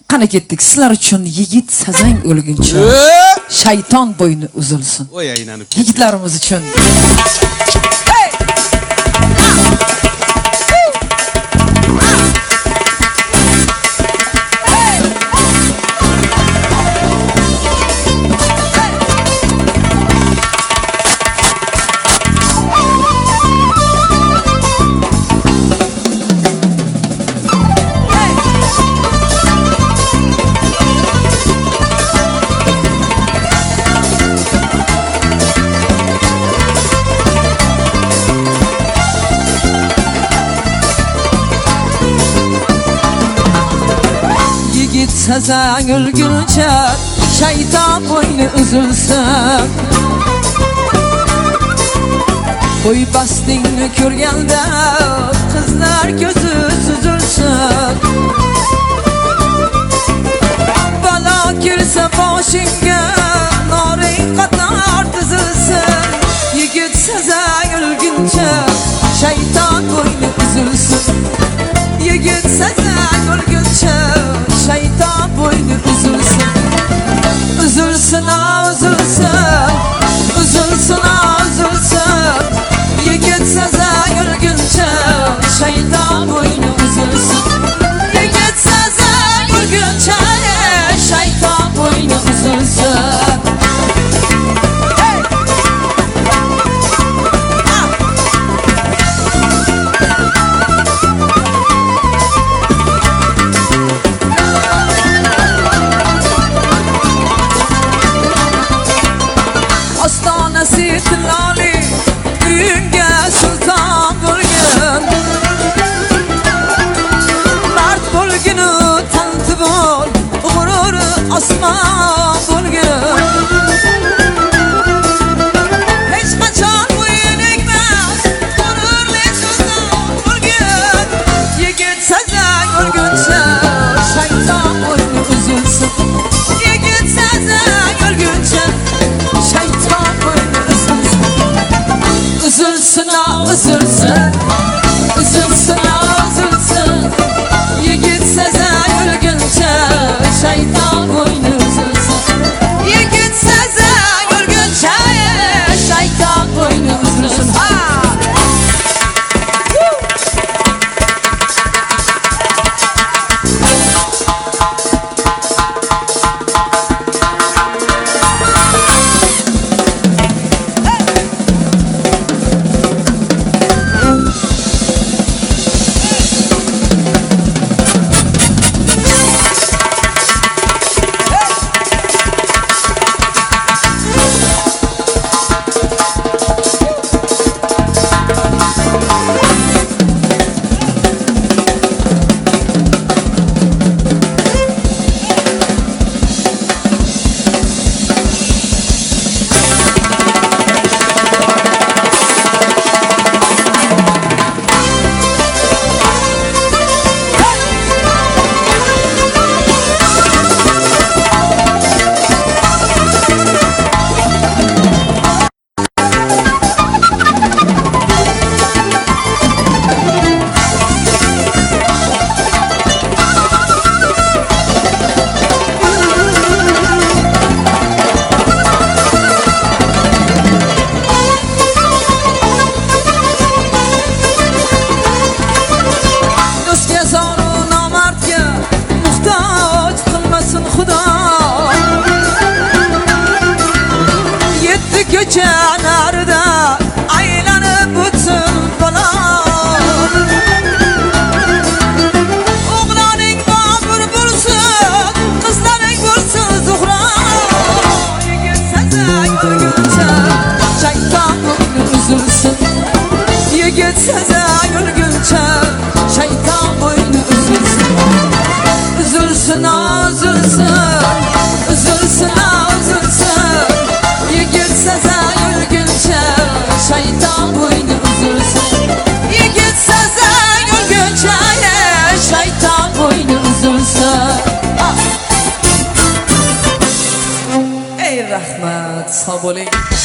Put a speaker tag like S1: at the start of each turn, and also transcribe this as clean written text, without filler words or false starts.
S1: Qani ketdik. Sizlar uchun yigit sazang o'lguncha shayton bo'yni uzilsin.
S2: Oy aylanib.
S1: Yigitlarimiz uchun.
S3: Sazan ölgünce şeytan boynu üzülsün. Boy bastığını körgende kızlar gözü süzülsün. Bala girse başınga narin katar dizilsin. Yigit sazan ölgünce şeytan boynu üzülsün. Yigit sazan ölgünce şeytan boynu üzülsün. Üzülsün ha üzülsün. Üzülsün ha üzülsün. Yigit sazan ölgünce şeytan boynu üzülsün. Yigit sazan ölgünce şeytan boynu üzülsün. Lali düğünge sultan bulgun. Mert bulgunu tantı bol, gururu asman bulgun. Hiç kaçan boyun ekmez, gururlu sultan bulgun. Yigit sazan ölgünce şeytan boynu üzülsün. Yigit sazan ölgünce şeytan boynu üzülsün ha üzülsün. Üzülsün ha üzülsün. Yigit sazan ölgünce şeytan boynu üzülsün. Yigit sazan ölgünce şeytan boynu üzülsün. Geçenlerde aylanıp bütün dolar. Oğlanın babur bulsun, kızların bulsun zuhra. Yigit sazan ölgünce şeytan boynu üzülsün. Yigit sazan ölgünce şeytan boynu üzülsün. Üzülsün ha üzülsün. Üzülsün ha üzülsün. Yigit sazan ölgünce şeytan boynu üzülsün. Yigit sazan ölgünce şeytan boynu üzülsün. Ey rahmet sağ olun.